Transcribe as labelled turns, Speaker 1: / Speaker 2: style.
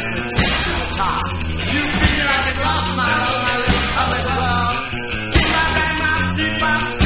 Speaker 1: the tip to the top. You feel like a rock, my little puppet love. Keep my right, my deep